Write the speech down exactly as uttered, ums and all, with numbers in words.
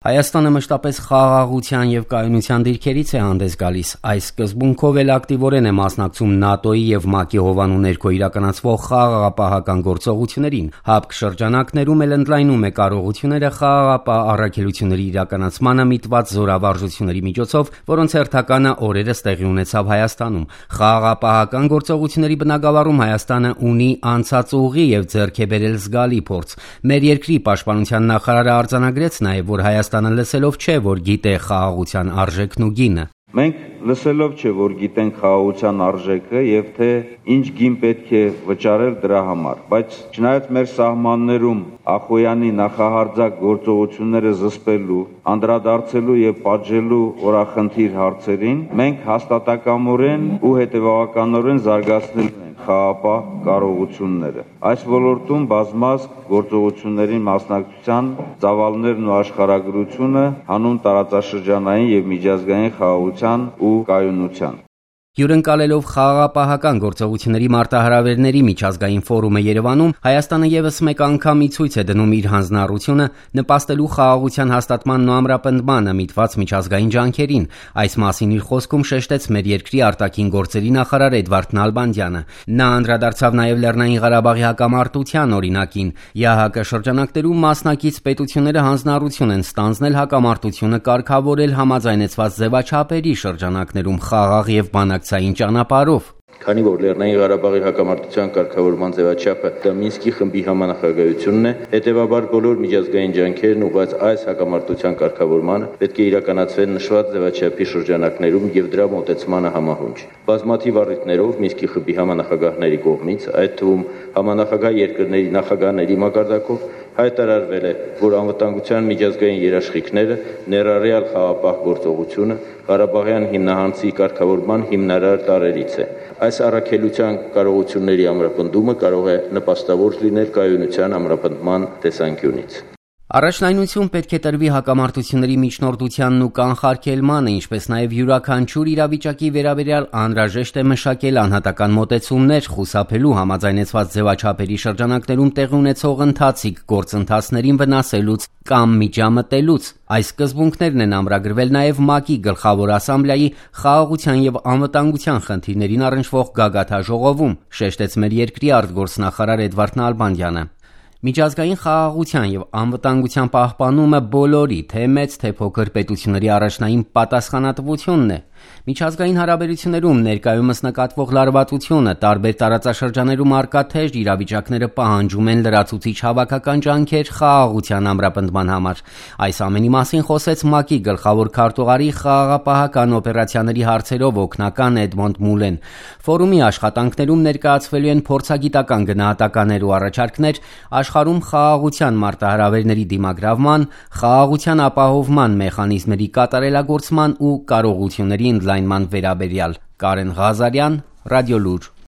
Հայաստանը մշտապես խաղաղության եւ կայունության դիրքերից է հանդես գալիս։ Այս սկզբունքով էլ ակտիվորեն է մասնակցում ՆԱՏՕ-ի եւ ՄԱԿ-ի հովանու ներքո իրականացվող խաղաղապահական գործողություններին։ ՀԱՊԿ շրջանակներում էլ ընդլայնում է կարողությունները խաղաղապահ առաքելությունների իրականացմանը միտված զորավարժությունների միջոցով, որոնց հերթականը օրերս տեղի ունեցավ Հայաստանում։ Խաղաղապահական գործողությունների բնագավառում Հայաստանը ունի անցած ուղի եւ ձեռք է բերել զգալի փորձ։ Մեր երկրի պաշտպանության նախարարը արձանագրեց նաեւ, որ Հայաստանը լսելով չէ, որ գիտե խաղաղության արժեքն ու գինը։ Մենք լսելով չէ, որ գիտենք խաղաղության արժեքը եւ թե ինչ գին պետք է վճարել դրա համար, բայց չնայած մեր սահմաններում Ախոյանի նախահարձակ գործողությունները զսպելու, անդրադարձելու եւ պատժելու օրախնդիր հարցերին, մենք հաստատակամորեն ու հետեւականորեն զարգացնել ենք խաղաղապահ կարողությունները։ Այս ոլորտում բազմազգ գործողությունների մասնակցության ծավալներն ու աշխարհագրությունը հանուն տարածաշրջանային եւ միջազգային խաղաղության ու կայունության։ Հյուրընկալելով խաղաղապահական գործողությունների մարտահրավերների միջազգային ֆորումը Երևանում, Հայաստանը եւս մեկ անգամ ի ցույց է դնում իր հանձնառությունը նպաստելու խաղաղության հաստատմանն ու ամրապնդմանը միտված միջազգային ջանքերին։ Այս մասին իր խոսքում շեշտեց մեր երկրի արտաքին գործերի նախարար Էդվարդ Նալբանդյանը։ Նա անդրադարձավ նաեւ Լեռնային Ղարաբաղի հակամարտության օրինակին։ ԵԱՀԿ շրջանակներում մասնակից պետությունները հանձնառություն են ստանձնել հակամարտությունը կարգավորել համաձայնեցված ձևաչափերի շրջանակներում խաղաղ եւ բանակցային ճանապարհով։ Քանի որ Լեռնային Ղարաբաղի հակամարտության կարգավորման ձևաչափը դա Մինսկի խմբի համանախագահությունն է, հետևաբար բոլոր միջազգային ջանքերն ուղղված այս հակամարտության կարգավորմանը պետք է իրականացվեն նշված ձևաչափի շրջանակներում եւ դրա մոտեցմանը համահունչ։ Բազմաթիվ առիթներով Մինսկի խմբի համանախագահների կողմից, այդ թվում համանախագահ երկրների նախագահների մակարդակով հայտարարվել է, որ անվտանգության միջազգային երաշխիքները ներառյալ խաղաղապահ գործողությունը Ղարաբաղյան հիմնահանցի կարգավորման հիմնարար տարրերից է։ Այս առաքելության կարողությունների ամրապնդումը կարող է նպաստավոր լինել կայունության ամրապնդման տեսանկյունից։ Առաջնայնություն պետք է տրվի հակամարտությունների միջնորդությանն ու կանխարգելմանը, ինչպես նաև յուրաքանչյուր իրավիճակի վերաբերյալ անհրաժեշտ է մշակել անհատական մոտեցումներ, խուսափելու համաձայնեցված ձևաչափերի շրջանակներում տեղի ունեցող ընթացիկ գործընթացներին վնասելուց կամ միջամտելուց։ Այս սկզբունքներն են ամրագրվել նաև ՄԱԿ-ի գլխավոր ասամբլեայի խաղաղության եւ անվտանգության խնդիրներին առնչվող գագաթաժողովում, շեշտեց մեր երկրի արտգործնախարար Էդվարդ Նալբանդյանը։ Միջազգային խաղաղության եւ անվտանգության պահպանումը բոլորի, թե մեծ, թե փոքր պետությունների առաջնային պատասխանատվությունն է։ Միջազգային հարաբերություններում ներկայումս նկատվող լարվածությունը տարբեր տարածաշրջաներում առկա թեժ իրավիճակները պահանջում են լրացուցիչ հավաքական ջանքեր խաղաղության ամրապնդման համար։ Այս ամենի մասին խոսեց ՄԱԿ-ի գլխավոր քարտուղարի խաղաղապահական օպերացիաների հարցերով օգնական Էդմոնդ Մուլեն։ Ֆորումի աշխատանքներում ներկայացվելու են փորձագիտական գնահատականներ ու առաջարկներ աշխարհում խաղաղության մարտահրավերների դիմագրավման, խաղաղության ապահովման մեխանիզմերի կատարելագործման ու կարողությունների ընդլայնման վերաբերյալ։ Կարեն Ղազարյան, Ռադիոլուր։